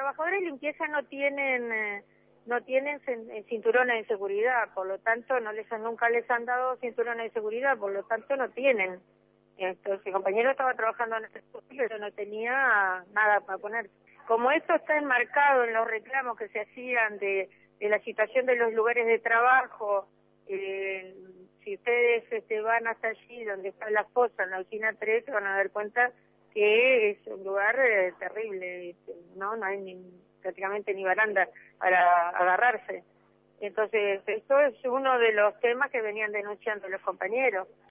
trabajadores de limpieza no tienen cinturones de seguridad, por lo tanto nunca les han dado cinturones de seguridad, por lo tanto no tienen. Entonces el compañero estaba trabajando en el estudio, pero no tenía nada para poner. Como esto está enmarcado en los reclamos que se hacían de la situación de los lugares de trabajo, si ustedes van hasta allí donde está la fosa, en la usina 3, se van a dar cuenta que es un lugar terrible, no hay prácticamente ni baranda para agarrarse. Entonces, esto es uno de los temas que venían denunciando los compañeros.